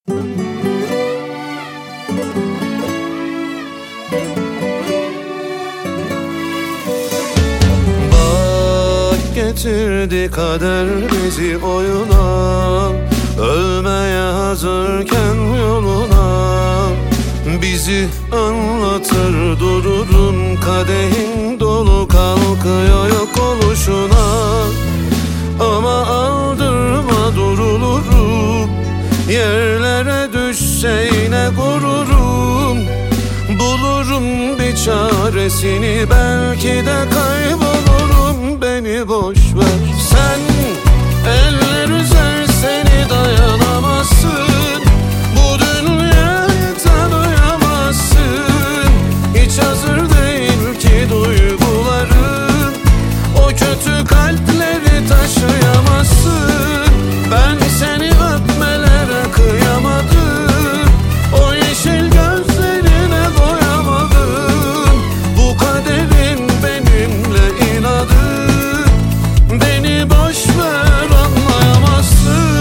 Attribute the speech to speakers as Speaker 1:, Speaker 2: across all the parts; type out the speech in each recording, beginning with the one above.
Speaker 1: Bak getirdi kader bizi oyuna, ölmeye hazırken yoluna. Bizi anlatır dururun, kadehin dolu kalkıyor yok oluşuna. Ama aldırma durulurum, yerlere düşse yine gururum. Bulurum bir çaresini, belki de kaybolurum. Beni boş ver sen, eller üzer seni dayanamazsın. Bu dünyayı tanıyamazsın. Hiç hazır değil ki duyguların, o kötü kalpleri taşıyamazsın. Ben seni öpmelere kıyamadım, o yeşil gözlerine doyamadım. Bu kaderin benimle inadı, beni boş ver anlayamazsın.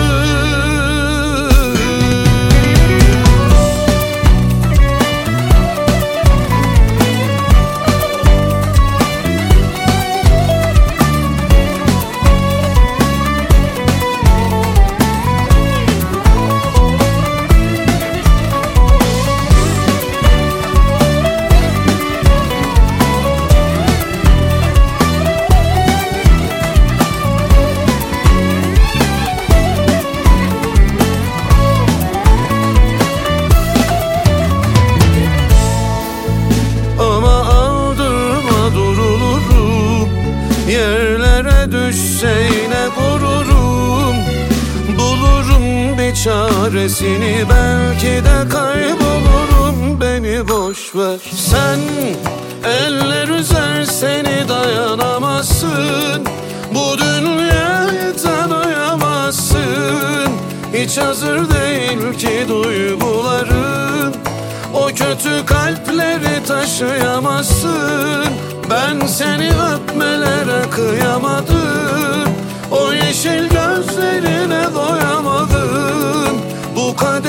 Speaker 1: Yerlere düşse yine gururum. Bulurum bir çaresini, belki de kaybolurum. Beni boş ver sen, eller üzer seni dayanamazsın. Bu dünyayı tanıyamazsın. Hiç hazır değil ki duyguların, o kötü kalpleri taşıyamazsın. Ben seni öpmelere kıyamadım, o yeşil gözlerine doyamadım. Bu kader